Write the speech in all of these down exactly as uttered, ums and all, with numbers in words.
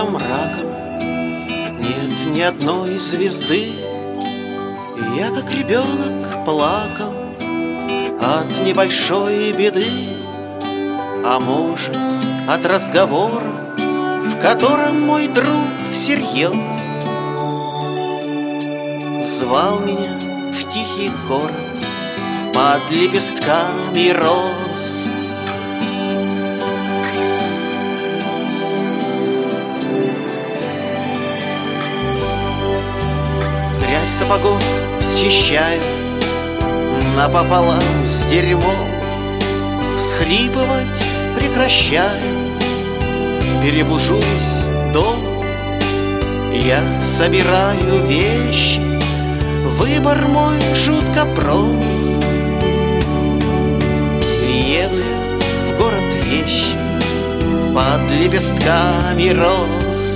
рассветом мраком нет ни одной звезды. И я, как ребенок, плакал от небольшой беды, а может, от разговора, в котором мой друг всерьез звал меня в тихий город под лепестками роз. Грязь сапогов счищаю напополам с дерьмом, всхлипывать прекращаю, перебужу весь дом. Я собираю вещи, выбор мой жутко прост. Еду я в город вещи под лепестками роз.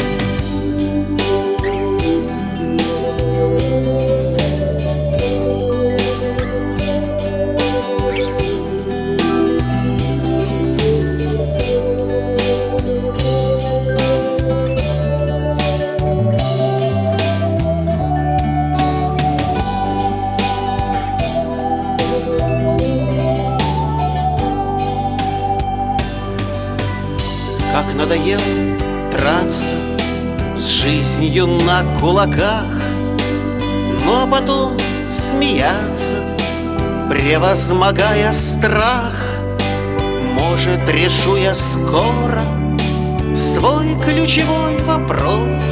Как надоело драться с жизнью на кулаках, ну а потом смеяться, превозмогая страх. Может, решу я скоро свой ключевой вопрос,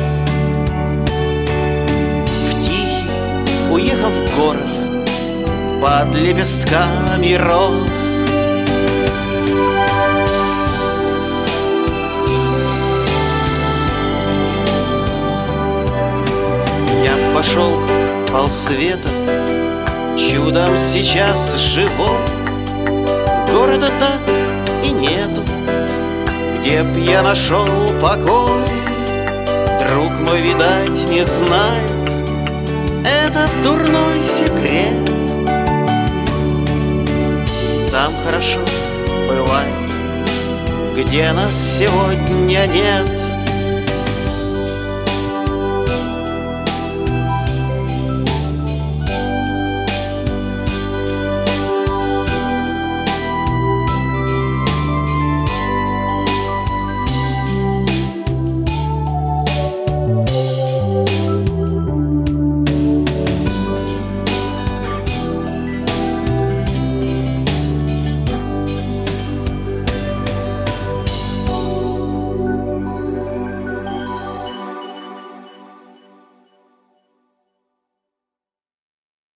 в тихий уехав в город под лепестками роз. Пошел полсвета, чудом сейчас живой. Города так и нету, где б я нашел покой. Друг мой, видать, не знает этот дурной секрет. Там хорошо бывает, где нас сегодня нет.